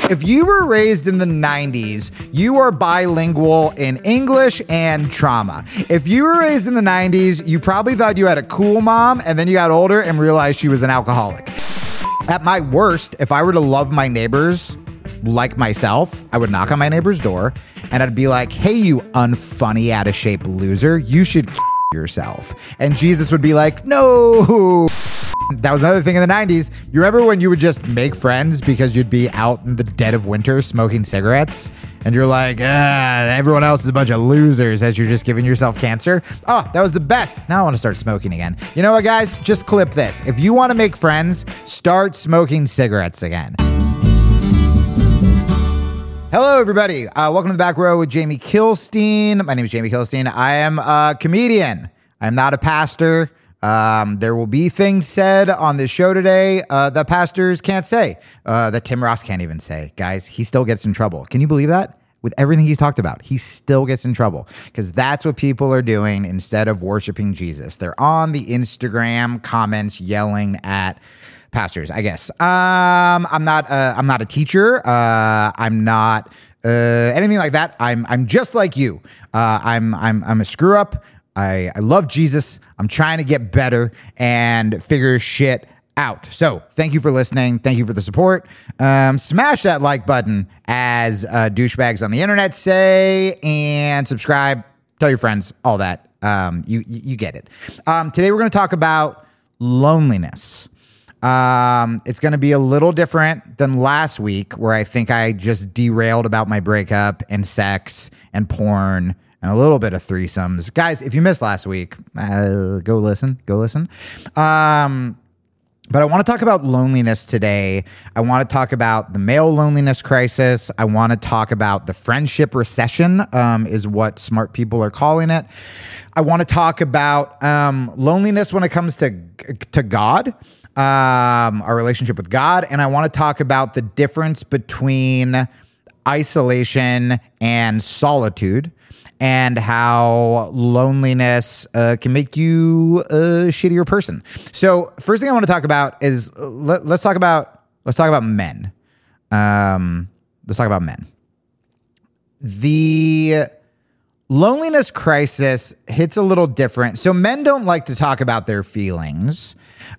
If you were raised in the 90s, you are bilingual in English and trauma. If you were raised in the 90s, you probably thought you had a cool mom, and then you got older and realized she was an alcoholic. At my worst, if I were to love my neighbors like myself, I would knock on my neighbor's door and I'd be like, hey, you unfunny, out of shape loser, you should yourself. And Jesus would be like, no. That was another thing in the 90s. You remember when you would just make friends because you'd be out in the dead of winter smoking cigarettes? And you're like, everyone else is a bunch of losers as you're just giving yourself cancer. Oh, that was the best. Now I want to start smoking again. You know what, guys? Just clip this. If you want to make friends, start smoking cigarettes again. Hello, everybody. Welcome to the Back Row with Jamie Kilstein. My name is Jamie Kilstein. I am a comedian. I'm not a pastor. There will be things said on this show today that pastors can't say, that Tim Ross can't even say. Guys, he still gets in trouble. Can you believe that? With everything he's talked about, he still gets in trouble because that's what people are doing instead of worshiping Jesus. They're on the Instagram comments yelling at pastors, I guess. I'm not a teacher. I'm not anything like that. I'm just like you. I'm a screw up. I love Jesus. I'm trying to get better and figure shit out. So thank you for listening. Thank you for the support. Smash that like button, as douchebags on the internet say, and subscribe. Tell your friends, all that. You get it. Today we're going to talk about loneliness. It's going to be a little different than last week, where I think I just derailed about my breakup and sex and porn and a little bit of threesomes. Guys, if you missed last week, go listen. But I want to talk about loneliness today. I want to talk about the male loneliness crisis. I want to talk about the friendship recession, is what smart people are calling it. I want to talk about loneliness when it comes to God, our relationship with God. And I want to talk about the difference between isolation and solitude, and how loneliness can make you a shittier person. So first thing I want to talk about is let's talk about men. Let's talk about men. The loneliness crisis hits a little different. So men don't like to talk about their feelings.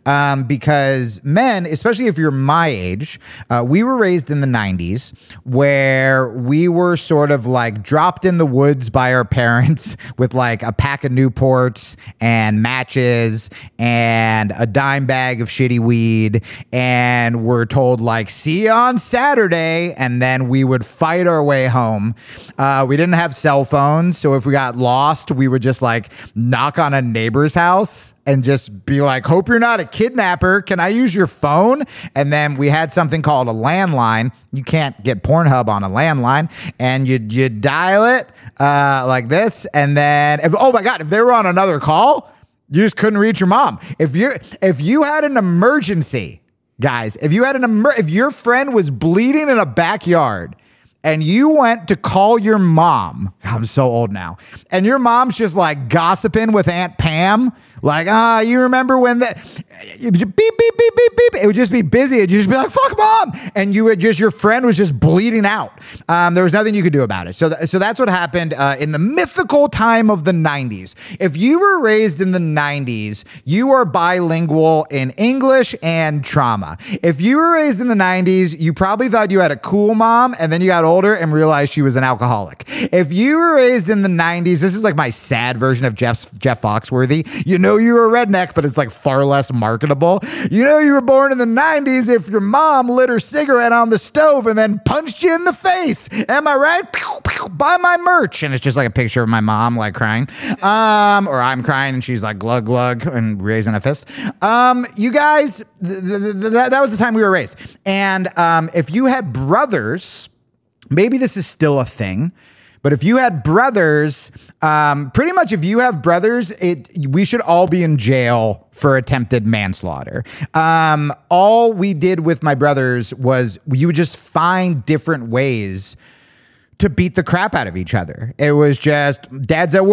Because men, especially if you're my age, we were raised in the 90s where we were sort of like dropped in the woods by our parents with like a pack of Newports and matches and a dime bag of shitty weed. And we're told like, see you on Saturday. And then we would fight our way home. We didn't have cell phones. So if we got lost, we would just like knock on a neighbor's house and just be like, hope you're not a kidnapper. Can I use your phone? And then we had something called a landline. You can't get Pornhub on a landline. And you dial it like this. And then, oh my God, if they were on another call, you just couldn't reach your mom. If you had an emergency, guys, if your friend was bleeding in a backyard, and you went to call your mom, I'm so old now, and your mom's just like gossiping with Aunt Pam, like, you remember when that, beep, beep, beep, beep, beep. It would just be busy. It'd just be like, fuck mom. And your friend was just bleeding out. There was nothing you could do about it. So that's what happened in the mythical time of the 90s. If you were raised in the 90s, you are bilingual in English and trauma. If you were raised in the 90s, you probably thought you had a cool mom, and then you got older and realized she was an alcoholic. If you were raised in the 90s, this is like my sad version of Jeff Foxworthy. You know you were a redneck, but it's like far less marketable. You know you were born in the 90s if your mom lit her cigarette on the stove and then punched you in the face. Am I right? Pew, pew, buy my merch. And it's just like a picture of my mom like crying. Or I'm crying and she's like glug glug and raising a fist. You guys, that was the time we were raised. And if you had brothers, maybe this is still a thing, but if you had brothers, pretty much if you have brothers, we should all be in jail for attempted manslaughter. All we did with my brothers was you would just find different ways to beat the crap out of each other. It was just, dad's at work,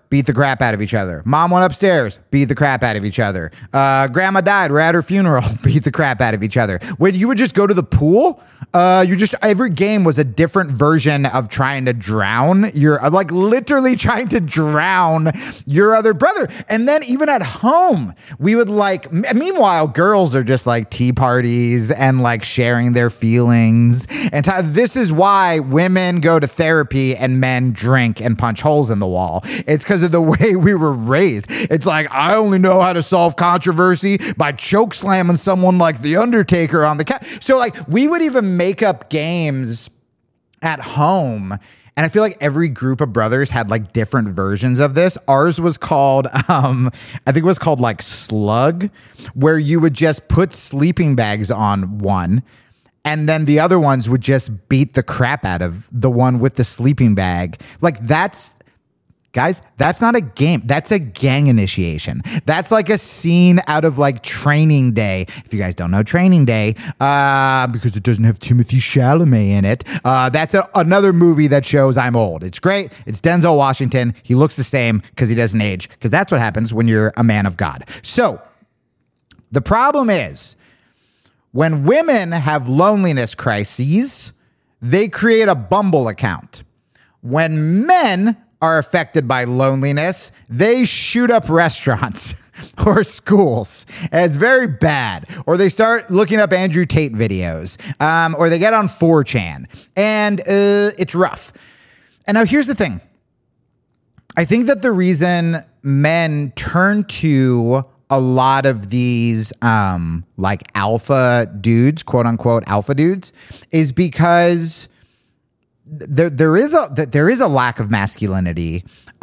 beat the crap out of each other. Mom went upstairs, beat the crap out of each other. Grandma died, we're at her funeral, beat the crap out of each other. When you would just go to the pool, every game was a different version of trying to drown like literally trying to drown your other brother. And then even at home, we would like, meanwhile, girls are just like tea parties and like sharing their feelings. And this is why women go to therapy and men drink and punch holes in the wall. It's because of the way we were raised. It's like, I only know how to solve controversy by choke slamming someone like The Undertaker on the couch. So like we would even make up games at home. And I feel like every group of brothers had like different versions of this. Ours was called, I think it was called like Slug, where you would just put sleeping bags on one, and then the other ones would just beat the crap out of the one with the sleeping bag. Like guys, that's not a game. That's a gang initiation. That's like a scene out of like Training Day. If you guys don't know Training Day, because it doesn't have Timothy Chalamet in it, that's another movie that shows I'm old. It's great. It's Denzel Washington. He looks the same because he doesn't age, because that's what happens when you're a man of God. So the problem is when women have loneliness crises, they create a Bumble account. When men are affected by loneliness, they shoot up restaurants or schools. And it's very bad. Or they start looking up Andrew Tate videos, or they get on 4chan, and it's rough. And now here's the thing. I think that the reason men turn to a lot of these like alpha dudes, quote unquote alpha dudes, is because there is a lack of masculinity,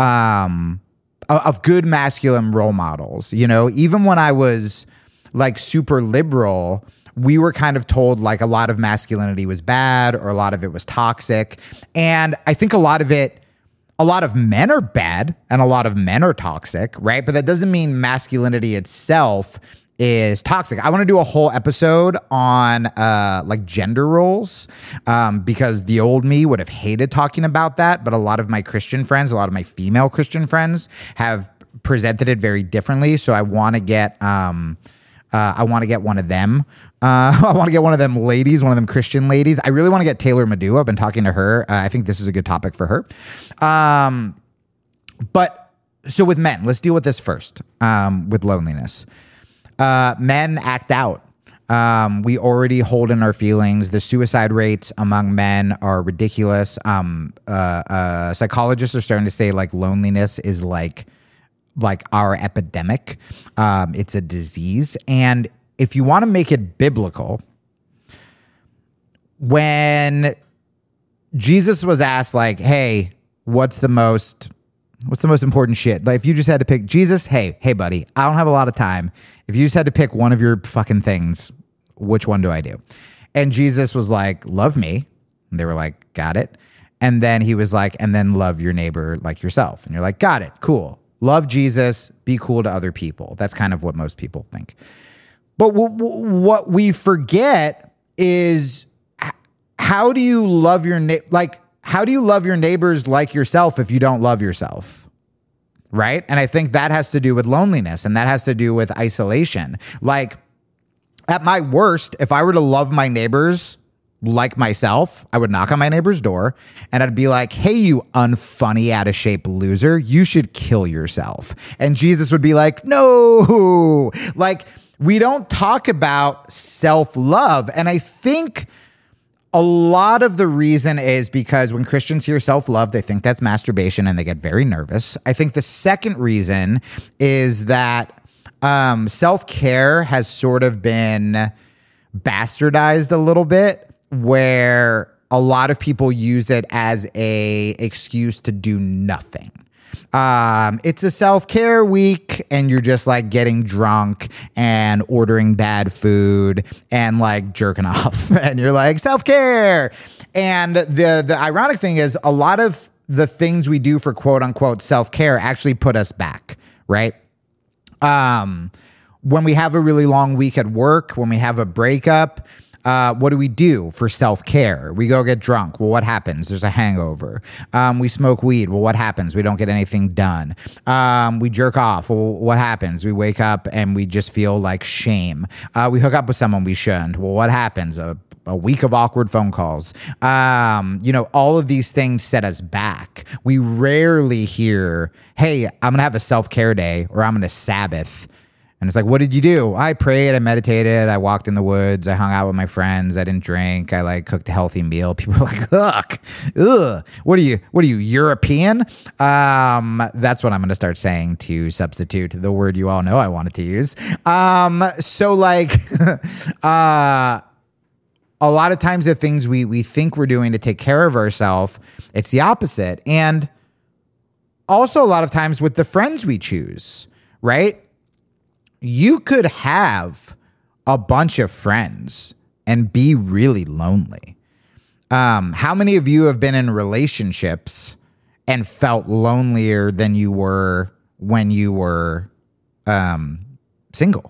of good masculine role models. You know, even when I was like super liberal, we were kind of told like a lot of masculinity was bad, or a lot of it was toxic. And I think a lot of men are bad and a lot of men are toxic, right? But that doesn't mean masculinity itself is toxic. I want to do a whole episode on like gender roles, because the old me would have hated talking about that, but a lot of my Christian friends, a lot of my female Christian friends have presented it very differently. So I want to get one of them. I want to get one of them ladies, one of them Christian ladies. I really want to get Taylor Madu. I've been talking to her. I think this is a good topic for her. But so with men, let's deal with this first, with loneliness. Men act out. We already hold in our feelings. The suicide rates among men are ridiculous. Psychologists are starting to say like loneliness is like our epidemic. It's a disease. And if you want to make it biblical, when Jesus was asked like, hey, what's the most important shit? Like if you just had to pick Jesus, hey buddy, I don't have a lot of time. If you just had to pick one of your fucking things, which one do I do? And Jesus was like, love me. And they were like, got it. And then he was like, and then love your neighbor like yourself. And you're like, got it. Cool. Love Jesus, be cool to other people. That's kind of what most people think. But what we forget is how do you love your how do you love your neighbors like yourself if you don't love yourself? Right? And I think that has to do with loneliness, and that has to do with isolation. Like at my worst, if I were to love my neighbors like myself, I would knock on my neighbor's door and I'd be like, hey, you unfunny, out of shape loser, you should kill yourself. And Jesus would be like, no, like we don't talk about self-love. And I think a lot of the reason is because when Christians hear self-love, they think that's masturbation and they get very nervous. I think the second reason is that self-care has sort of been bastardized a little bit, where a lot of people use it as a excuse to do nothing. It's a self-care week and you're just like getting drunk and ordering bad food and like jerking off and you're like self-care. And the ironic thing is a lot of the things we do for quote unquote self-care actually put us back, right? When we have a really long week at work, when we have a breakup, What do we do for self-care? We go get drunk. Well, what happens? There's a hangover. We smoke weed. Well, what happens? We don't get anything done. We jerk off. Well, what happens? We wake up and we just feel like shame. We hook up with someone we shouldn't. Well, what happens? A week of awkward phone calls. All of these things set us back. We rarely hear, hey, I'm going to have a self-care day, or I'm going to Sabbath. And it's like, what did you do? I prayed, I meditated, I walked in the woods, I hung out with my friends, I didn't drink, I cooked a healthy meal. People are like, ugh, what are you, European? That's what I'm going to start saying to substitute the word you all know I wanted to use. A lot of times the things we think we're doing to take care of ourselves, it's the opposite. And also a lot of times with the friends we choose, right? You could have a bunch of friends and be really lonely. How many of you have been in relationships and felt lonelier than you were when you were single?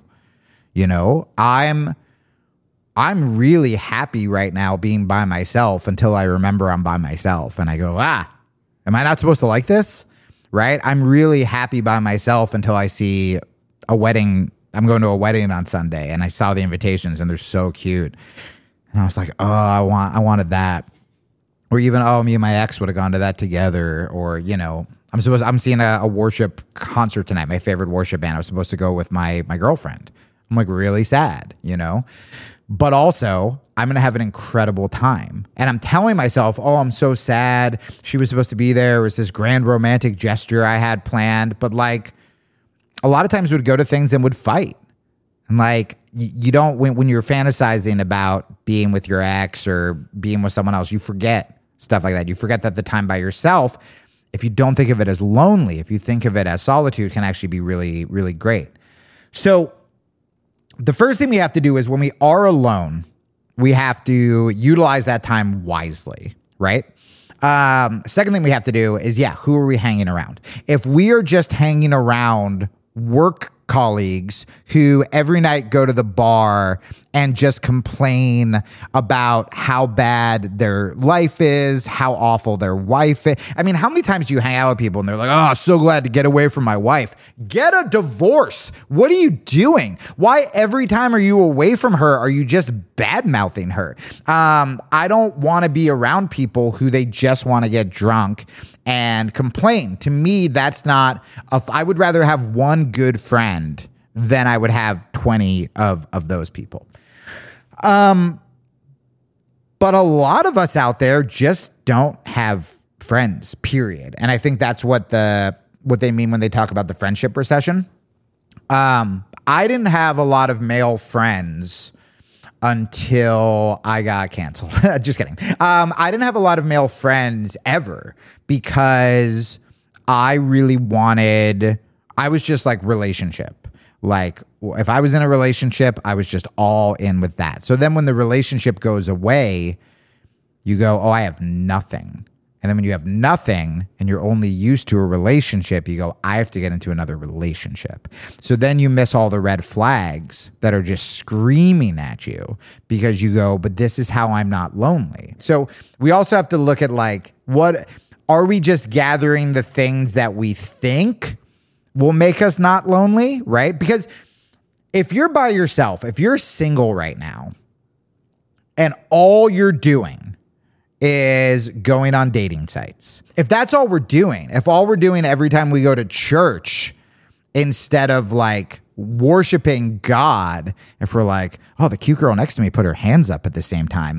I'm really happy right now being by myself until I remember I'm by myself and I go, am I not supposed to like this? Right? I'm really happy by myself until I see a wedding. I'm going to a wedding on Sunday and I saw the invitations and they're so cute. And I was like, oh, I wanted that. Or even, me and my ex would have gone to that together. Or, I'm seeing a worship concert tonight, my favorite worship band. I was supposed to go with my girlfriend. I'm like really sad, But also, I'm going to have an incredible time. And I'm telling myself, I'm so sad. She was supposed to be there. It was this grand romantic gesture I had planned. But a lot of times we'd go to things and would fight. And you don't, when you're fantasizing about being with your ex or being with someone else, you forget stuff like that. You forget that the time by yourself, if you don't think of it as lonely, if you think of it as solitude, can actually be really, really great. So the first thing we have to do is when we are alone, we have to utilize that time wisely, right? Second thing we have to do is, who are we hanging around? If we are just hanging around work colleagues who every night go to the bar and just complain about how bad their life is, how awful their wife is. I mean, how many times do you hang out with people and they're like, so glad to get away from my wife. Get a divorce. What are you doing? Why every time are you away from her? Are you just bad-mouthing her? I don't want to be around people who they just want to get drunk and complain. To me, that's not, I would rather have one good friend than I would have 20 of those people. But a lot of us out there just don't have friends, period. And I think that's what they mean when they talk about the friendship recession. I didn't have a lot of male friends until I got canceled. Just kidding. I didn't have a lot of male friends ever because I was just relationship. If I was in a relationship, I was just all in with that. So then when the relationship goes away, you go, I have nothing. And then when you have nothing and you're only used to a relationship, you go, I have to get into another relationship. So then you miss all the red flags that are just screaming at you because you go, but this is how I'm not lonely. So we also have to look at what are we just gathering the things that we think will make us not lonely, right? Because if you're by yourself, if you're single right now and all you're doing is going on dating sites. If that's all we're doing, if all we're doing every time we go to church instead of worshiping God, if we're the cute girl next to me put her hands up at the same time,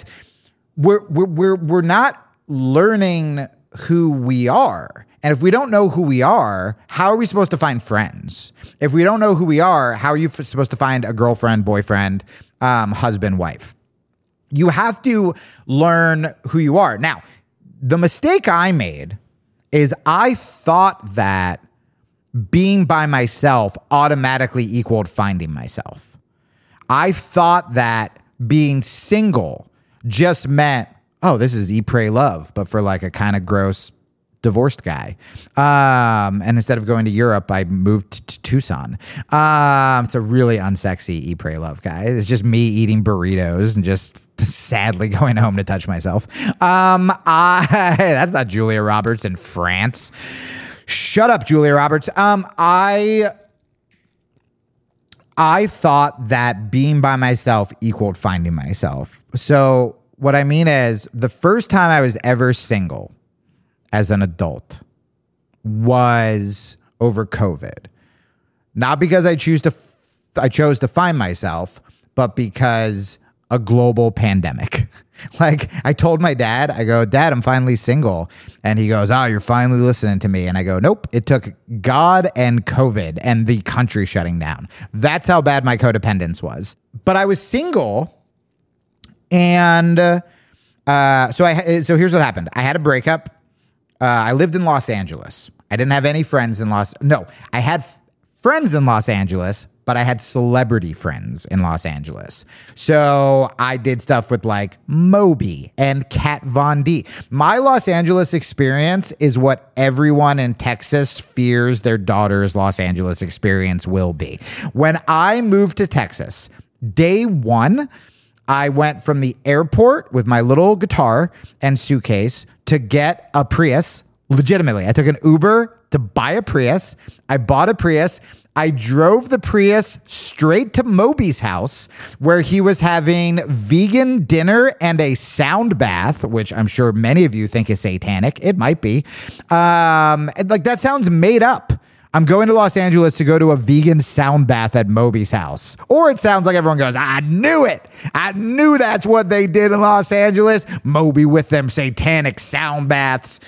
we're not learning who we are. And if we don't know who we are, how are we supposed to find friends? If we don't know who we are, how are you supposed to find a girlfriend, boyfriend, husband, wife? You have to learn who you are. Now, the mistake I made is I thought that being by myself automatically equaled finding myself. I thought that being single just meant, this is Eat, Pray, Love, but for a kind of gross divorced guy. And instead of going to Europe, I moved to Tucson. It's a really unsexy eat, pray, love guy. It's just me eating burritos and just sadly going home to touch myself. That's not Julia Roberts in France. Shut up, Julia Roberts. I thought that being by myself equaled finding myself. So what I mean is, the first time I was ever single as an adult was over COVID. Not because I chose to find myself, but because a global pandemic. Like, I told my dad, I go, Dad, I'm finally single. And he goes, oh, you're finally listening to me. And I go, nope, it took God and COVID and the country shutting down. That's how bad my codependence was. But I was single, and so here's what happened. I had a breakup. I lived in Los Angeles. I didn't have any friends in I had friends in Los Angeles, but I had celebrity friends in Los Angeles. So I did stuff with like Moby and Kat Von D. My Los Angeles experience is what everyone in Texas fears their daughter's Los Angeles experience will be. When I moved to Texas, day one, I went from the airport with my little guitar and suitcase to get a Prius. Legitimately, I took an Uber to buy a Prius. I bought a Prius. I drove the Prius straight to Moby's house, where he was having vegan dinner and a sound bath, which I'm sure many of you think is satanic. It might be. Like, that sounds made up. I'm going to Los Angeles to go to a vegan sound bath at Moby's house. Or it sounds like everyone goes, I knew it. I knew that's what they did in Los Angeles. Moby with them satanic sound baths.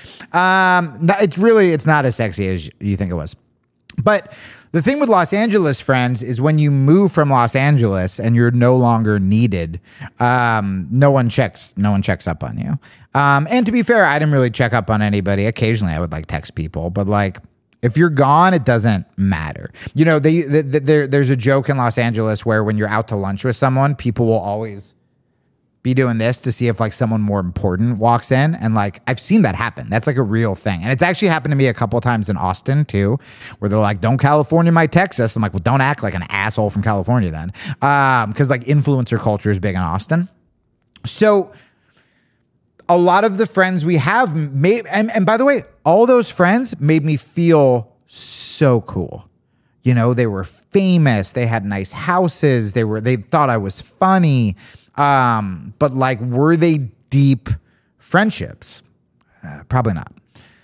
It's not as sexy as you think it was. But the thing with Los Angeles, friends, is when you move from Los Angeles and you're no longer needed, no one checks up on you. And to be fair, I didn't really check up on anybody. Occasionally I would like text people, but like, if you're gone, it doesn't matter. You know, there's a joke in Los Angeles where when you're out to lunch with someone, people will always be doing this to see if like someone more important walks in. And like, I've seen that happen. That's like a real thing. And it's actually happened to me a couple of times in Austin too, where they're like, don't California my Texas. I'm like, well, don't act like an asshole from California then. Because like influencer culture is big in Austin. So a lot of the friends we have and by the way, all those friends made me feel so cool. You know, they were famous. They had nice houses. They thought I was funny. But like, were they deep friendships? Probably not.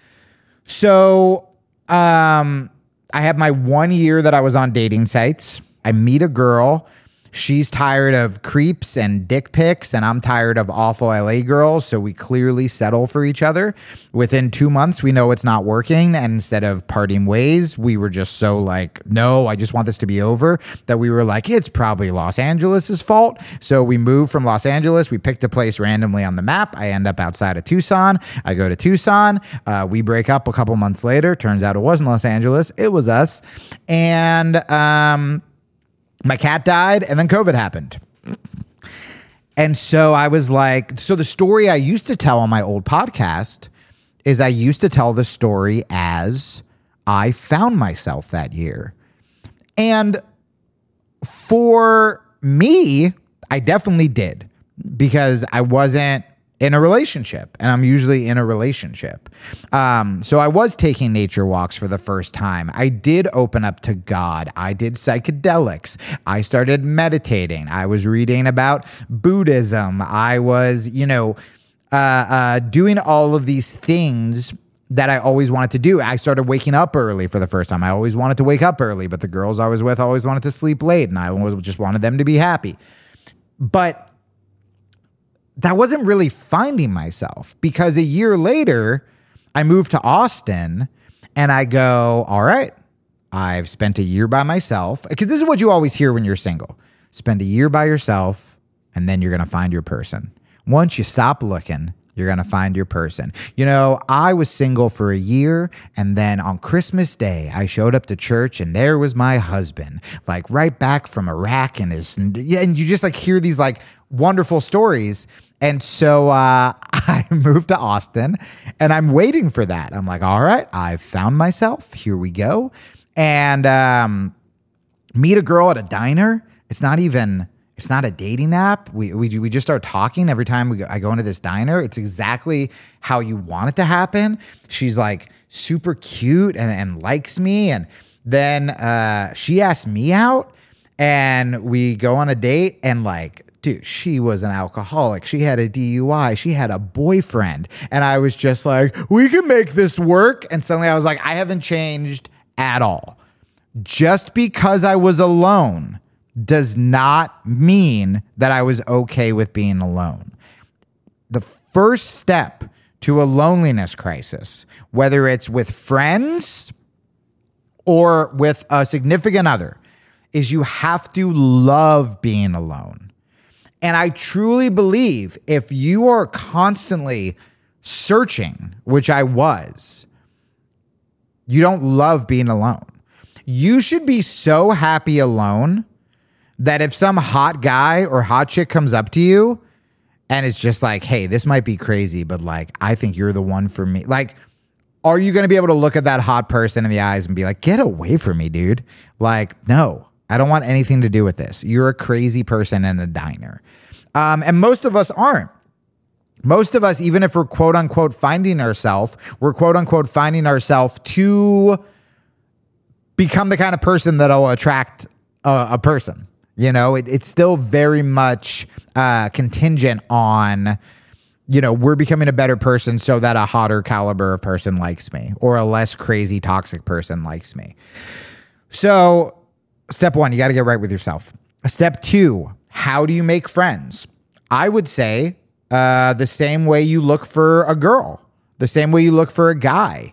So, I had my 1 year that I was on dating sites. I meet a girl. She's tired of creeps and dick pics, and I'm tired of awful LA girls, so we clearly settle for each other. Within 2 months, we know it's not working, and instead of parting ways, we were just so like, no, I just want this to be over, that we were like, it's probably Los Angeles' fault. So we moved from Los Angeles. We picked a place randomly on the map. I end up outside of Tucson. I go to Tucson. We break up a couple months later. Turns out it wasn't Los Angeles. It was us. And my cat died, and then COVID happened. And so I was like, so the story I used to tell on my old podcast is I used to tell the story as I found myself that year. And for me, I definitely did, because I wasn't in a relationship, and I'm usually in a relationship. So I was taking nature walks for the first time. I did open up to God. I did psychedelics. I started meditating. I was reading about Buddhism. I was, doing all of these things that I always wanted to do. I started waking up early for the first time. I always wanted to wake up early, but the girls I was with always wanted to sleep late, and I just wanted them to be happy. But that wasn't really finding myself, because a year later, I moved to Austin and I go, all right, I've spent a year by myself. Because this is what you always hear when you're single. Spend a year by yourself, and then you're going to find your person. Once you stop looking, you're going to find your person. You know, I was single for a year, and then on Christmas Day, I showed up to church, and there was my husband, like right back from Iraq, and and you just like hear these like wonderful stories. And so I moved to Austin and I'm waiting for that. I'm like, all right, I've found myself. Here we go. And meet a girl at a diner. It's not a dating app. We just start talking every time I go into this diner. It's exactly how you want it to happen. She's like super cute and likes me. And then she asked me out and we go on a date and like, dude, she was an alcoholic. She had a DUI. She had a boyfriend. And I was just like, we can make this work. And suddenly I was like, I haven't changed at all. Just because I was alone does not mean that I was okay with being alone. The first step to a loneliness crisis, whether it's with friends or with a significant other, is you have to love being alone. And I truly believe if you are constantly searching, which I was, you don't love being alone. You should be so happy alone that if some hot guy or hot chick comes up to you and it's just like, hey, this might be crazy, but like, I think you're the one for me. Like, are you going to be able to look at that hot person in the eyes and be like, get away from me, dude? Like, no, I don't want anything to do with this. You're a crazy person in a diner. And most of us aren't. Most of us, even if we're quote unquote finding ourselves, we're quote unquote finding ourselves to become the kind of person that'll attract a person. You know, it's still very much contingent on, you know, we're becoming a better person so that a hotter caliber of person likes me or a less crazy toxic person likes me. So step one, you got to get right with yourself. Step two, how do you make friends? I would say the same way you look for a girl, the same way you look for a guy.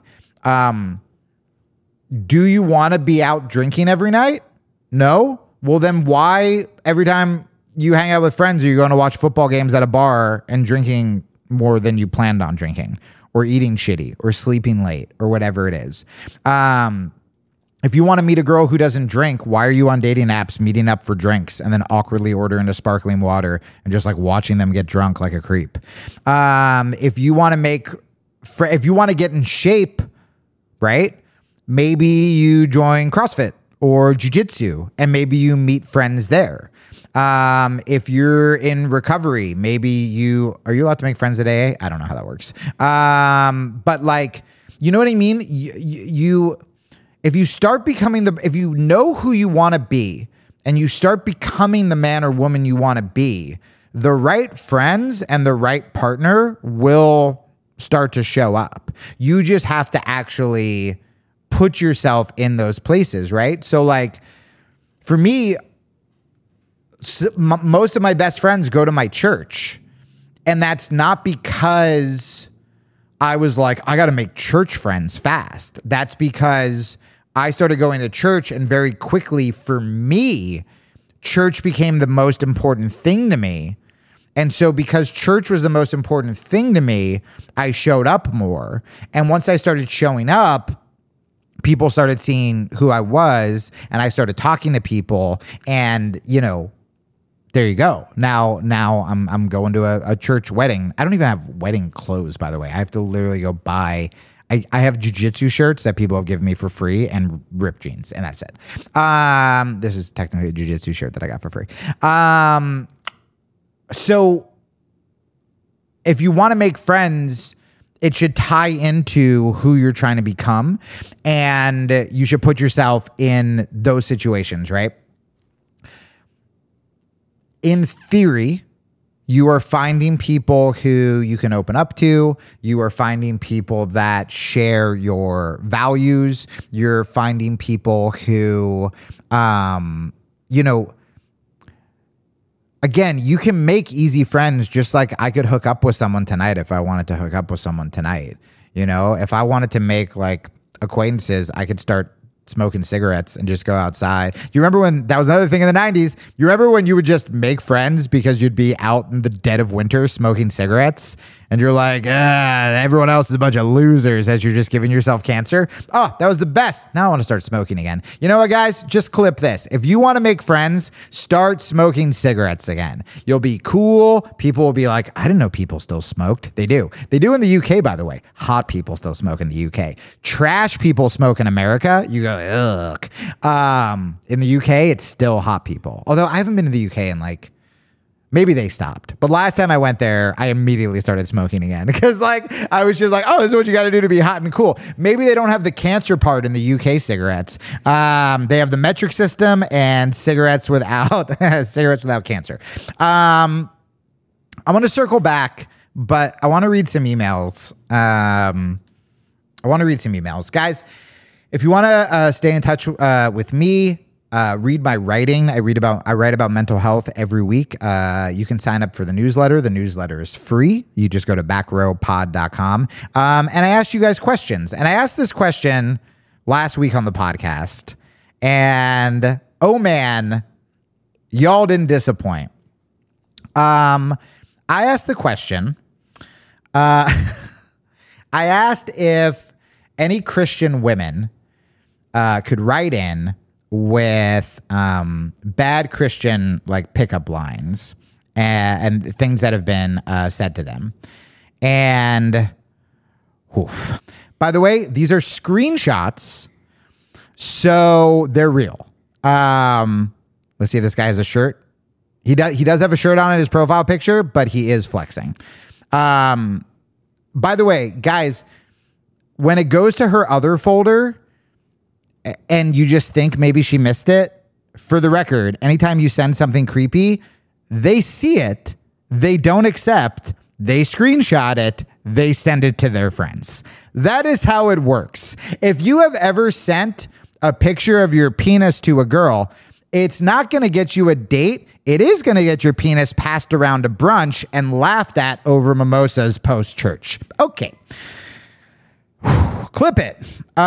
Do you want to be out drinking every night? No? Well, then why every time you hang out with friends are you going to watch football games at a bar and drinking more than you planned on drinking or eating shitty or sleeping late or whatever it is? If you want to meet a girl who doesn't drink, why are you on dating apps meeting up for drinks and then awkwardly ordering a sparkling water and just like watching them get drunk like a creep? If you want to get in shape, right? Maybe you join CrossFit or jiu-jitsu and maybe you meet friends there. If you're in recovery, maybe are you allowed to make friends at AA? I don't know how that works. But like, you know what I mean? If you start becoming if you know who you want to be and you start becoming the man or woman you want to be, the right friends and the right partner will start to show up. You just have to actually put yourself in those places, right? So like for me, most of my best friends go to my church, and that's not because I was like, I got to make church friends fast. That's because I started going to church, and very quickly for me, church became the most important thing to me. And so because church was the most important thing to me, I showed up more. And once I started showing up, people started seeing who I was, and I started talking to people, and you know, there you go. Now I'm going to a church wedding. I don't even have wedding clothes, by the way. I have to literally go buy. I have jiu-jitsu shirts that people have given me for free and ripped jeans, and that's it. This is technically a jiu-jitsu shirt that I got for free. So if you want to make friends, it should tie into who you're trying to become, and you should put yourself in those situations, right? In theory, you are finding people who you can open up to. You are finding people that share your values. You're finding people who, you know, again, you can make easy friends just like I could hook up with someone tonight if I wanted to hook up with someone tonight. You know, if I wanted to make like acquaintances, I could start smoking cigarettes and just go outside. You remember when that was another thing in the 90s? You remember when you would just make friends because you'd be out in the dead of winter smoking cigarettes and you're like, everyone else is a bunch of losers as you're just giving yourself cancer? Oh, that was the best. Now I want to start smoking again. You know what, guys? Just clip this. If you want to make friends, start smoking cigarettes again. You'll be cool. People will be like, I didn't know people still smoked. They do. They do in the UK, by the way. Hot people still smoke in the UK. Trash people smoke in America. You go, ugh. In the UK, it's still hot people. Although I haven't been to the UK in like, maybe they stopped. But last time I went there, I immediately started smoking again because like I was just like, oh, this is what you got to do to be hot and cool. Maybe they don't have the cancer part in the UK cigarettes. They have the metric system and cigarettes without cancer. I want to circle back, but I want to read some emails. Guys, if you want to stay in touch with me, read my writing. I write about mental health every week. You can sign up for the newsletter. The newsletter is free. You just go to backrowpod.com. And I asked you guys questions. And I asked this question last week on the podcast. And oh man, y'all didn't disappoint. I asked the question. I asked if any Christian women could write in with bad Christian like pickup lines and things that have been said to them. And oof. By the way, these are screenshots, so they're real. Let's see if this guy has a shirt. He does have a shirt on in his profile picture, but he is flexing. By the way, guys, when it goes to her other folder and you just think maybe she missed it, for the record, anytime you send something creepy, they see it, they don't accept, they screenshot it, they send it to their friends. That is how it works. If you have ever sent a picture of your penis to a girl, it's not going to get you a date. It is going to get your penis passed around to brunch and laughed at over mimosas post-church. Okay. Clip it.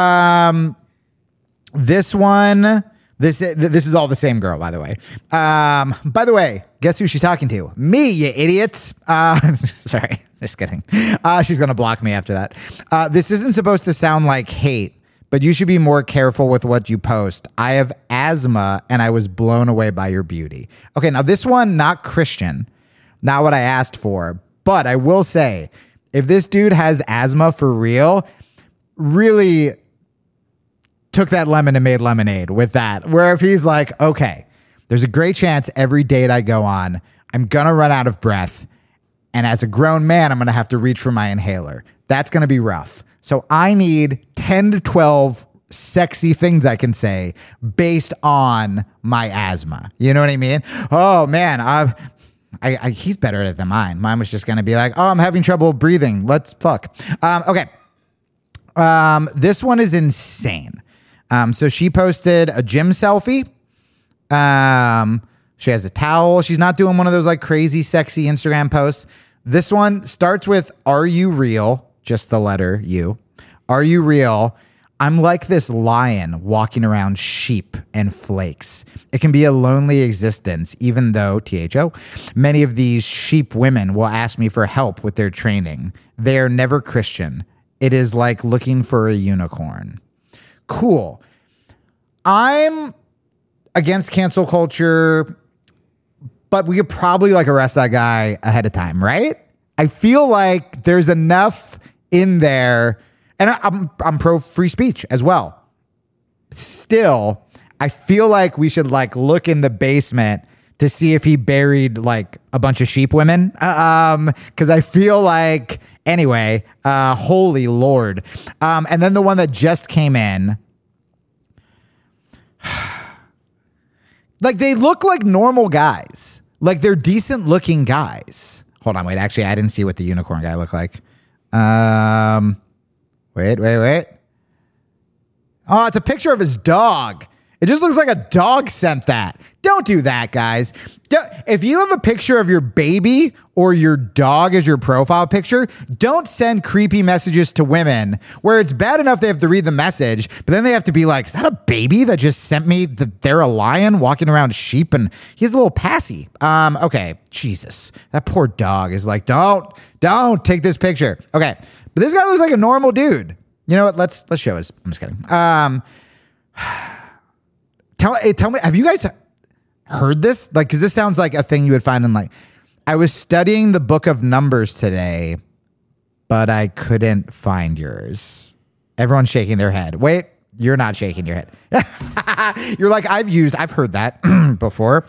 This is all the same girl, by the way. By the way, guess who she's talking to? Me, you idiots. Sorry, just kidding. She's going to block me after that. This isn't supposed to sound like hate, but you should be more careful with what you post. I have asthma and I was blown away by your beauty. Okay, now this one, not Christian, not what I asked for, but I will say, if this dude has asthma for real, really took that lemon and made lemonade with that. Where if he's like, okay, there's a great chance every date I go on, I'm going to run out of breath. And as a grown man, I'm going to have to reach for my inhaler. That's going to be rough. So I need 10 to 12 sexy things I can say based on my asthma. You know what I mean? Oh man, he's better at it than mine. Mine was just going to be like, oh, I'm having trouble breathing. Let's fuck. Okay. This one is insane. So she posted a gym selfie. She has a towel. She's not doing one of those like crazy, sexy Instagram posts. This one starts with, "Are you real?" Just the letter U. "Are you real? I'm like this lion walking around sheep and flakes. It can be a lonely existence, even though, THO, many of these sheep women will ask me for help with their training. They are never Christian. It is like looking for a unicorn." Cool. I'm against cancel culture, but we could probably like arrest that guy ahead of time, right? I feel like there's enough in there, and I'm pro free speech as well. Still, I feel like we should like look in the basement to see if he buried like a bunch of sheep women. Because I feel like, anyway, holy Lord. And then the one that just came in, like they look like normal guys. Like they're decent looking guys. Hold on, wait. Actually, I didn't see what the unicorn guy looked like. Wait. Oh, it's a picture of his dog. It just looks like a dog sent that. Don't do that, guys. If you have a picture of your baby or your dog as your profile picture, don't send creepy messages to women where it's bad enough they have to read the message, but then they have to be like, is that a baby that just sent me they're a lion walking around sheep and he's a little passy? Okay, Jesus. That poor dog is like, don't take this picture. Okay, but this guy looks like a normal dude. You know what? Let's show us. I'm just kidding. Tell me, have you guys heard this? Like, because this sounds like a thing you would find in like, I was studying the book of Numbers today, but I couldn't find yours. Everyone's shaking their head. Wait, you're not shaking your head. You're like, I've heard that before.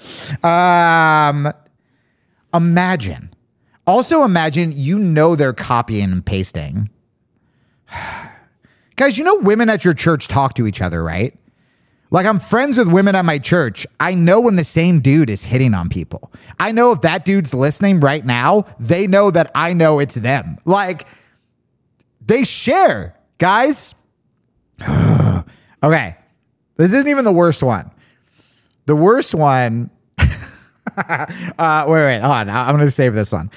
Imagine. Also imagine, they're copying and pasting. Guys, women at your church talk to each other, right? Like, I'm friends with women at my church. I know when the same dude is hitting on people. I know if that dude's listening right now, they know that I know it's them. Like, they share, guys. Okay. This isn't even the worst one. The worst one. wait, hold on. I'm going to save this one.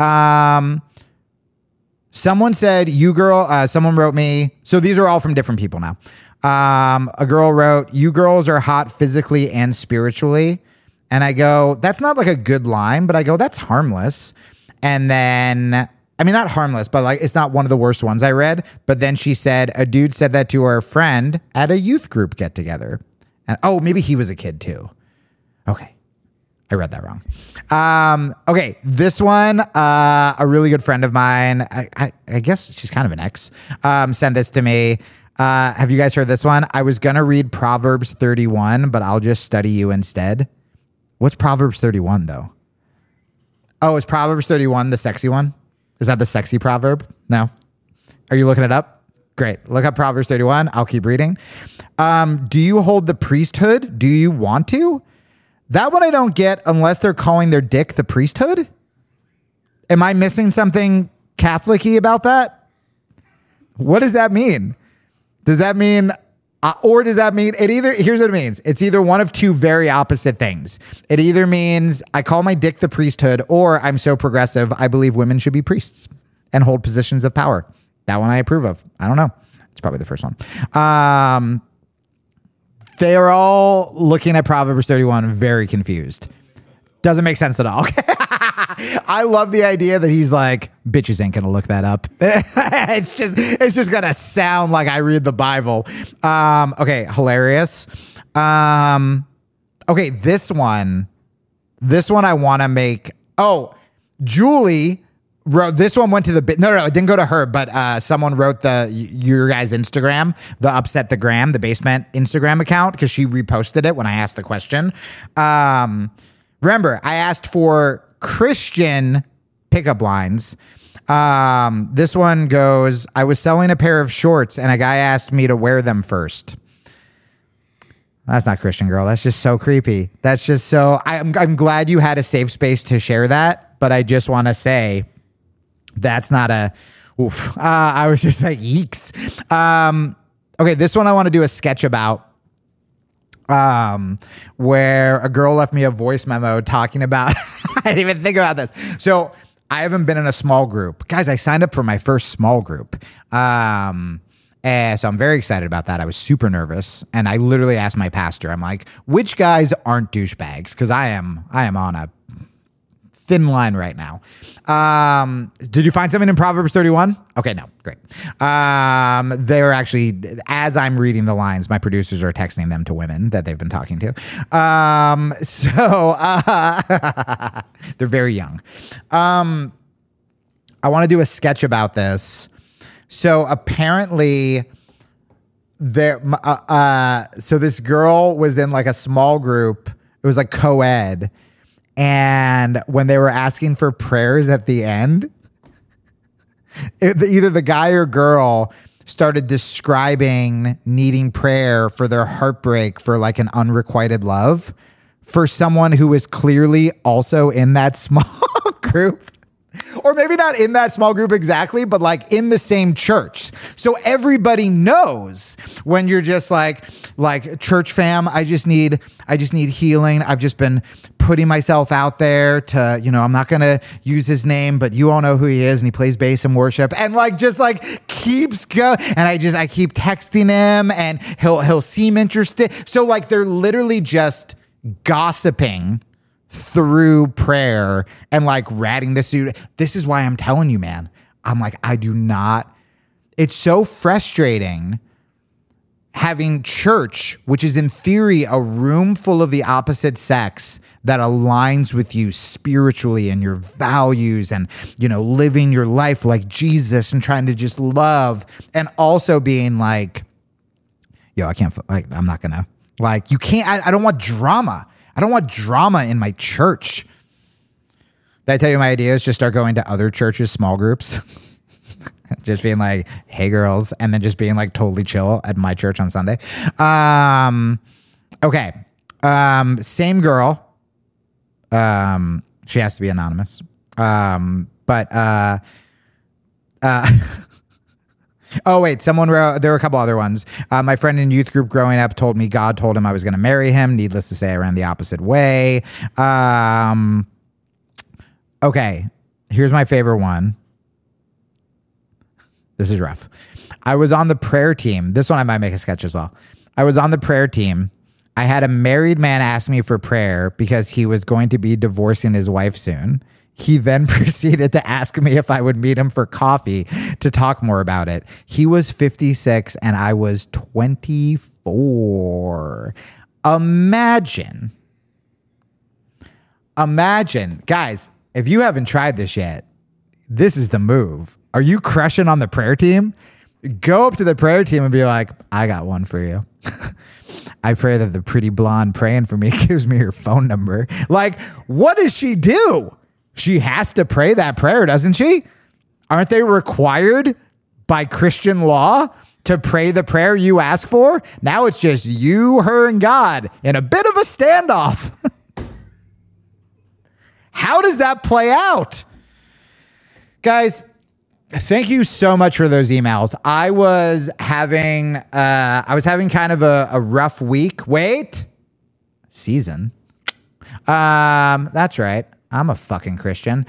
Someone said, you girl, someone wrote me. So these are all from different people now. A girl wrote, you girls are hot physically and spiritually. And I go, that's not like a good line, but I go, that's harmless. And then, I mean, not harmless, but like, it's not one of the worst ones I read. But then she said, a dude said that to her friend at a youth group get together. And oh, maybe he was a kid too. Okay. I read that wrong. Okay. This one, a really good friend of mine, I guess she's kind of an ex, sent this to me. Have you guys heard this one? I was going to read Proverbs 31, but I'll just study you instead. What's Proverbs 31 though? Oh, is Proverbs 31 the sexy one? Is that the sexy proverb? No. Are you looking it up? Great. Look up Proverbs 31. I'll keep reading. Do you hold the priesthood? Do you want to? That one I don't get unless they're calling their dick the priesthood. Am I missing something Catholic-y about that? What does that mean? Does that mean, or does that mean here's what it means. It's either one of two very opposite things. It either means I call my dick the priesthood, or I'm so progressive, I believe women should be priests and hold positions of power. That one I approve of. I don't know. It's probably the first one. They are all looking at Proverbs 31 very confused. Doesn't make sense at all. I love the idea that he's like, bitches ain't gonna look that up. It's just gonna sound like I read the Bible. Okay, hilarious. Okay, this one I want to make. Oh, Julie wrote this one. Went to the no, it didn't go to her, but someone wrote your guys' Instagram, the Upset the Gram, the Basement Instagram account, because she reposted it when I asked the question. Remember, I asked for Christian pickup lines. This one goes, I was selling a pair of shorts and a guy asked me to wear them first. That's not Christian, girl. That's just so creepy. That's just so, I'm glad you had a safe space to share that, but I just want to say that's not a, oof. I was just like, yeeks. Okay, this one I want to do a sketch about. Where a girl left me a voice memo talking about, I didn't even think about this. So I haven't been in a small group. Guys, I signed up for my first small group. And so I'm very excited about that. I was super nervous. And I literally asked my pastor, I'm like, which guys aren't douchebags? Because I am on a thin line right now. Did you find something in Proverbs 31? Okay, no, great. They're actually, as I'm reading the lines, my producers are texting them to women that they've been talking to. They're very young. I want to do a sketch about this. So apparently so this girl was in like a small group. It was like co-ed. And when they were asking for prayers at the end, either the guy or girl started describing needing prayer for their heartbreak for like an unrequited love for someone who was clearly also in that small group. Or maybe not in that small group exactly, but like in the same church. So everybody knows when you're just like church fam, I just need healing. I've just been putting myself out there to, I'm not going to use his name, but you all know who he is. And he plays bass in worship and keeps going. And I keep texting him and he'll seem interested. So like they're literally just gossiping through prayer and like ratting the suit. This is why I'm telling you, man, I'm like, it's so frustrating having church, which is in theory a room full of the opposite sex that aligns with you spiritually and your values and, living your life like Jesus and trying to just love and also being like, yo, I'm not gonna you can't, I don't want drama. I don't want drama in my church. Did I tell you my idea is just start going to other churches, small groups, just being like, hey girls, and then just being like totally chill at my church on Sunday. Okay. Same girl. She has to be anonymous. Oh, wait, someone wrote, there were a couple other ones. My friend in youth group growing up told me God told him I was going to marry him. Needless to say, I ran the opposite way. Okay, here's my favorite one. This is rough. I was on the prayer team. This one I might make a sketch as well. I was on the prayer team. I had a married man ask me for prayer because he was going to be divorcing his wife soon. He then proceeded to ask me if I would meet him for coffee to talk more about it. He was 56 and I was 24. Imagine, guys, if you haven't tried this yet, this is the move. Are you crushing on the prayer team? Go up to the prayer team and be like, I got one for you. I pray that the pretty blonde praying for me gives me her phone number. Like, what does she do? She has to pray that prayer, doesn't she? Aren't they required by Christian law to pray the prayer you ask for? Now it's just you, her, and God in a bit of a standoff. How does that play out? Guys, thank you so much for those emails. I was having kind of a rough week. That's right. I'm a fucking Christian.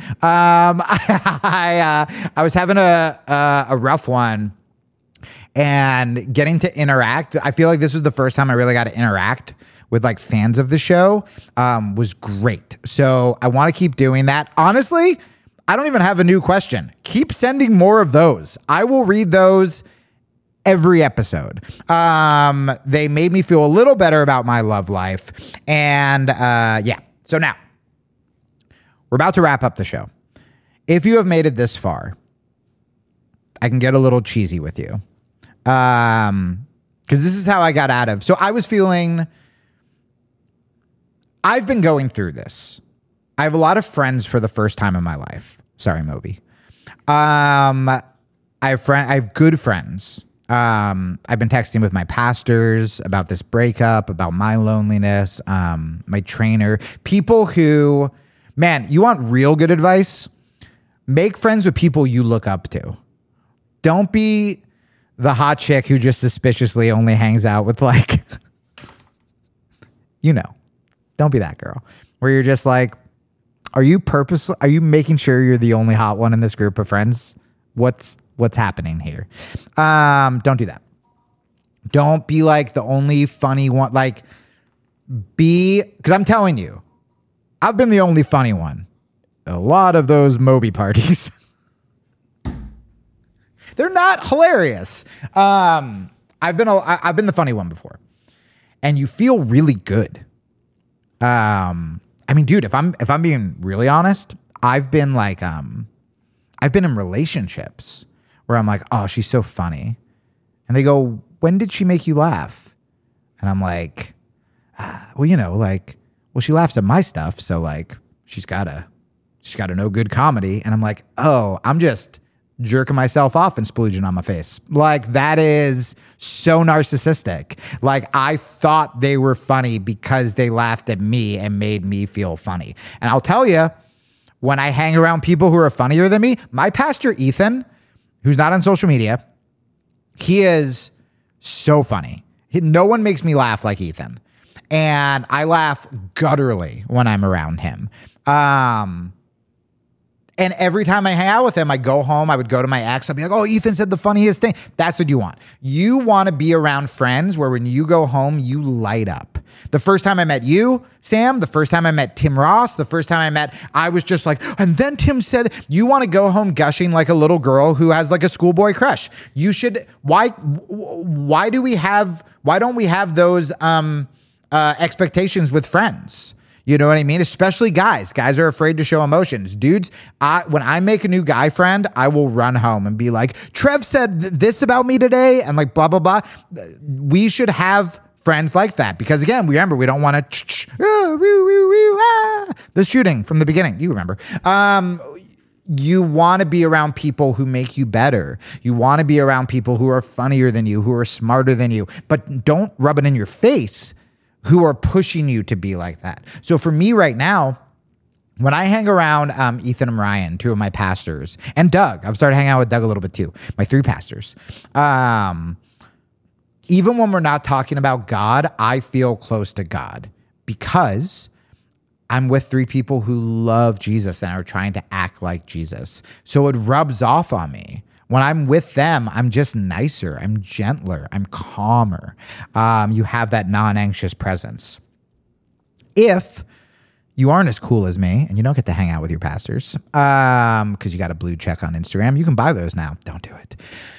I was having a rough one and getting to interact. I feel like this was the first time I really got to interact with like fans of the show, was great. So I want to keep doing that. Honestly, I don't even have a new question. Keep sending more of those. I will read those every episode. They made me feel a little better about my love life. And yeah, so now we're about to wrap up the show. If you have made it this far, I can get a little cheesy with you. Because this is how I got out of. So I've been going through this. I have a lot of friends for the first time in my life. Sorry, Moby. I have good friends. I've been texting with my pastors about this breakup, about my loneliness, my trainer, people who, man, you want real good advice? Make friends with people you look up to. Don't be the hot chick who just suspiciously only hangs out with like, don't be that girl where you're just like, are you making sure you're the only hot one in this group of friends? What's happening here? Don't do that. Don't be like the only funny one. Like because I'm telling you, I've been the only funny one. A lot of those Moby parties. They're not hilarious. I've been the funny one before, and you feel really good. I mean, dude, if I'm being really honest, I've been in relationships where I'm like, oh, she's so funny, and they go, when did she make you laugh? And I'm like, well, she laughs at my stuff, so like, she's gotta know good comedy. And I'm like, oh, I'm just jerking myself off and splooging on my face. Like, that is so narcissistic. Like, I thought they were funny because they laughed at me and made me feel funny. And I'll tell you, when I hang around people who are funnier than me. My pastor, Ethan, who's not on social media, he is so funny. No one makes me laugh like Ethan. And I laugh gutturally when I'm around him. And every time I hang out with him, I go home, I would go to my ex, I'd be like, oh, Ethan said the funniest thing. That's what you want. You want to be around friends where when you go home, you light up. The first time I met you, Sam, the first time I met Tim Ross, the first time I was just like, and then Tim said, you want to go home gushing like a little girl who has like a schoolboy crush. You should, why don't we have those expectations with friends? You know what I mean? Especially guys. Guys are afraid to show emotions. Dudes, when I make a new guy friend, I will run home and be like, Trev said this about me today, and like blah, blah, blah. We should have friends like that because, again, remember, we don't want to the shooting from the beginning. You remember. You want to be around people who make you better. You want to be around people who are funnier than you, who are smarter than you, but don't rub it in your face, who are pushing you to be like that. So for me right now, when I hang around Ethan and Ryan, two of my pastors, and Doug, I've started hanging out with Doug a little bit too, my three pastors. Even when we're not talking about God, I feel close to God because I'm with three people who love Jesus and are trying to act like Jesus. So it rubs off on me. When I'm with them, I'm just nicer. I'm gentler. I'm calmer. You have that non-anxious presence. If you aren't as cool as me and you don't get to hang out with your pastors because you got a blue check on Instagram, you can buy those now. Don't do it.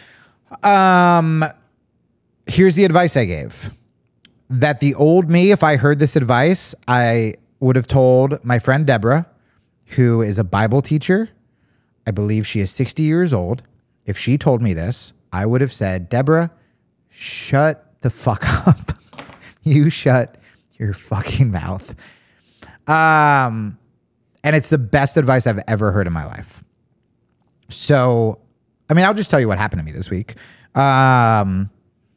Here's the advice I gave. That the old me, if I heard this advice, I would have told my friend Deborah, who is a Bible teacher. I believe she is 60 years old. If she told me this, I would have said, Deborah, shut the fuck up. You shut your fucking mouth. And it's the best advice I've ever heard in my life. So, I mean, I'll just tell you what happened to me this week. I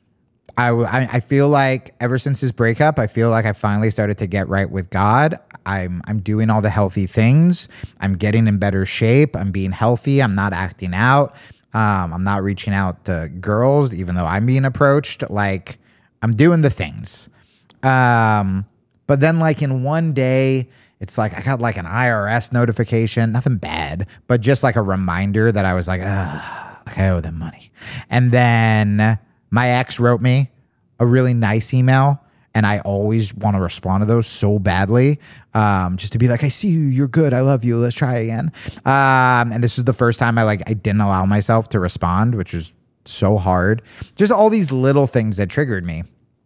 feel like ever since this breakup, I feel like I finally started to get right with God. I'm doing all the healthy things. I'm getting in better shape. I'm being healthy. I'm not acting out. I'm not reaching out to girls, even though I'm being approached. Like, I'm doing the things. But then, like, in one day, it's like I got like an IRS notification, nothing bad, but just like a reminder that I was like, I owe them money. And then my ex wrote me a really nice email, and I always want to respond to those so badly, just to be like, I see you, you're good, I love you, let's try again. And this is the first time I didn't allow myself to respond, which was so hard. Just all these little things that triggered me.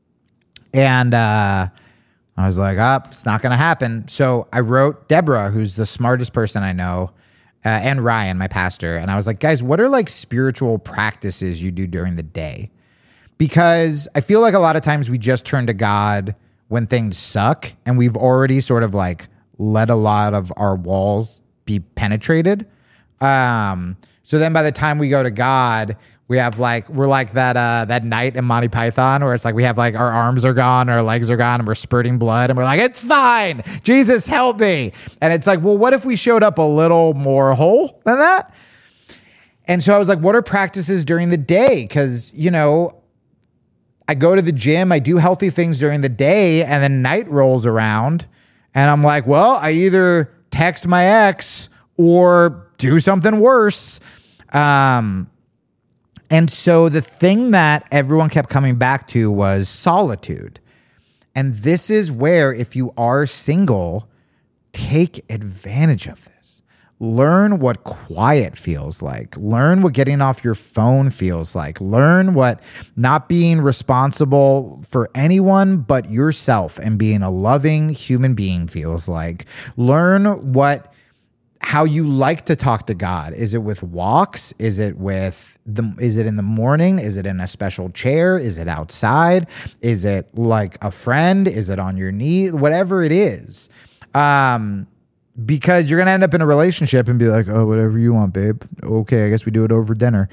And I was like, it's not going to happen. So I wrote Deborah, who's the smartest person I know, and Ryan, my pastor. And I was like, guys, what are like spiritual practices you do during the day? Because I feel like a lot of times we just turn to God when things suck, and we've already sort of like let a lot of our walls be penetrated. So then by the time we go to God, we're like that night in Monty Python where it's like we have like our arms are gone, our legs are gone, and we're spurting blood, and we're like, it's fine, Jesus help me. And it's like, well, what if we showed up a little more whole than that? And so I was like, what are practices during the day? Because, you know, I go to the gym, I do healthy things during the day, and then night rolls around, and I'm like, well, I either text my ex or do something worse. And so the thing that everyone kept coming back to was solitude. And this is where, if you are single, take advantage of this. Learn what quiet feels like. Learn what getting off your phone feels like. Learn what not being responsible for anyone but yourself and being a loving human being feels like. Learn how you like to talk to God. Is it with walks? Is it in the morning? Is it in a special chair? Is it outside? Is it like a friend? Is it on your knee? Whatever it is. Because you're going to end up in a relationship and be like, oh, whatever you want, babe. Okay, I guess we do it over dinner.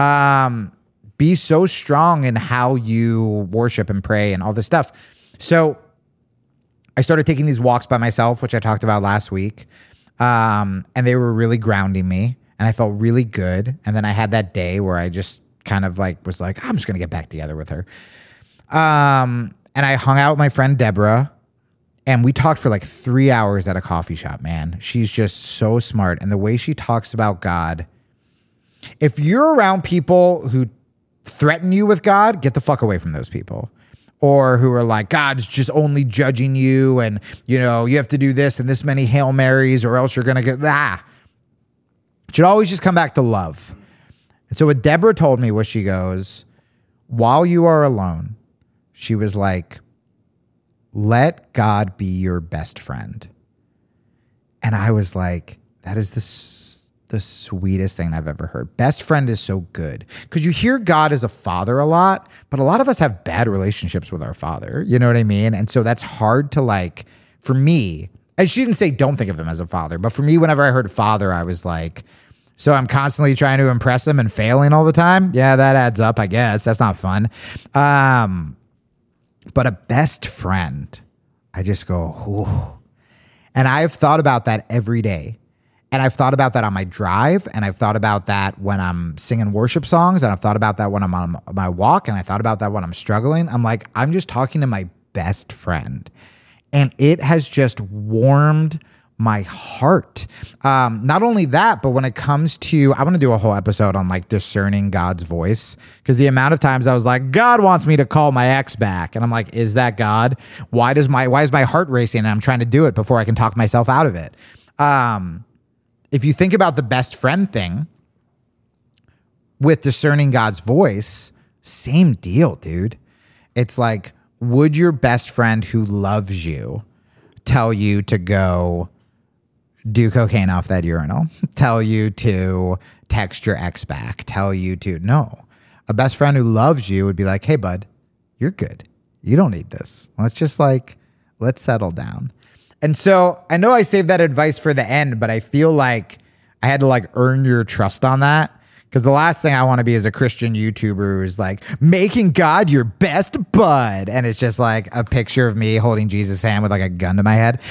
Be so strong in how you worship and pray and all this stuff. So I started taking these walks by myself, which I talked about last week. And they were really grounding me, and I felt really good. And then I had that day where I just kind of like was like, I'm just going to get back together with her. And I hung out with my friend Deborah, and we talked for like 3 hours at a coffee shop, man. She's just so smart. And the way she talks about God, if you're around people who threaten you with God, get the fuck away from those people. Or who are like, God's just only judging you, and you have to do this and this many Hail Marys or else you're going to get It should always just come back to love. And so what Deborah told me was, she goes, while you are alone, she was like, let God be your best friend. And I was like, that is the sweetest thing I've ever heard. Best friend is so good, because you hear God as a father a lot, but a lot of us have bad relationships with our father. You know what I mean? And so that's hard to like, for me, and she didn't say don't think of him as a father, but for me, whenever I heard father, I was like, so I'm constantly trying to impress him and failing all the time? Yeah, that adds up, I guess. That's not fun. But a best friend, I just go, ooh. And I've thought about that every day. And I've thought about that on my drive, and I've thought about that when I'm singing worship songs, and I've thought about that when I'm on my walk, and I thought about that when I'm struggling. I'm like, I'm just talking to my best friend. And it has just warmed my heart. Not only that, but when it comes to, I want to do a whole episode on like discerning God's voice, because the amount of times I was like, God wants me to call my ex back, and I'm like, is that God? Why is my heart racing? And I'm trying to do it before I can talk myself out of it. If you think about the best friend thing with discerning God's voice, same deal, dude. It's like, would your best friend who loves you tell you to go do cocaine off that urinal, tell you to text your ex back, tell you to, no. A best friend who loves you would be like, hey, bud, you're good. You don't need this. Let's settle down. And so I know I saved that advice for the end, but I feel like I had to like earn your trust on that. Because the last thing I want to be is a Christian YouTuber who's like making God your best bud. And it's just like a picture of me holding Jesus' hand with like a gun to my head.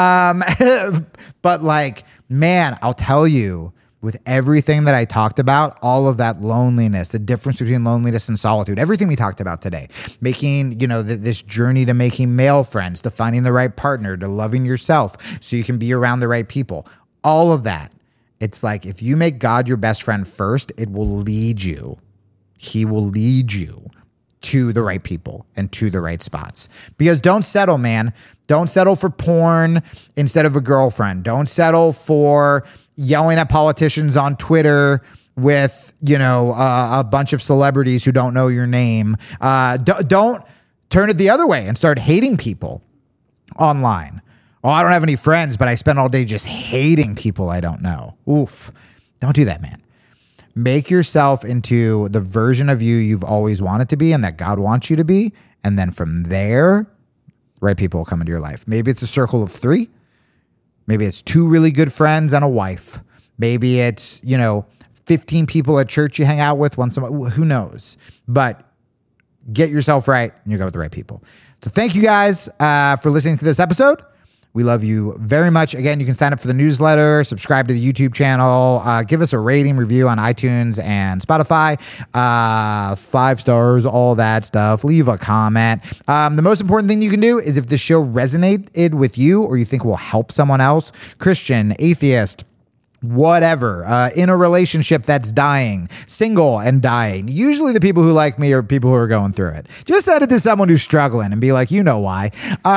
But like, man, I'll tell you, with everything that I talked about, all of that loneliness, the difference between loneliness and solitude, everything we talked about today, making, this journey to making male friends, to finding the right partner, to loving yourself so you can be around the right people, all of that. It's like, if you make God your best friend first, it will lead you. He will lead you to the right people and to the right spots. Because don't settle, man. Don't settle for porn instead of a girlfriend. Don't settle for yelling at politicians on Twitter with, a bunch of celebrities who don't know your name. Don't turn it the other way and start hating people online. Oh, I don't have any friends, but I spend all day just hating people I don't know. Oof. Don't do that, man. Make yourself into the version of you you've always wanted to be and that God wants you to be. And then from there, right people will come into your life. Maybe it's a circle of 3. Maybe it's 2 really good friends and a wife. Maybe it's, 15 people at church you hang out with once a month. Who knows? But get yourself right and you go with the right people. So thank you guys for listening to this episode. We love you very much. Again, you can sign up for the newsletter, subscribe to the YouTube channel, give us a rating, review on iTunes and Spotify, 5 stars, all that stuff. Leave a comment. The most important thing you can do is if the show resonated with you or you think will help someone else, Christian, atheist, whatever, in a relationship that's dying, single and dying. Usually the people who like me are people who are going through it. Just send it to someone who's struggling and be like, you know why.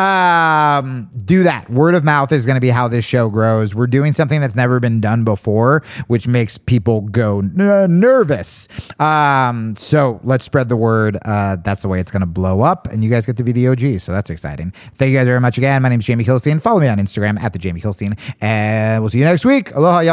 Do that. Word of mouth is going to be how this show grows. We're doing something that's never been done before, which makes people go nervous. So let's spread the word. That's the way it's going to blow up, and you guys get to be the OG. So that's exciting. Thank you guys very much again. My name is Jamie Kilstein. Follow me on Instagram at the Jamie Kilstein, and we'll see you next week. Aloha, y'all.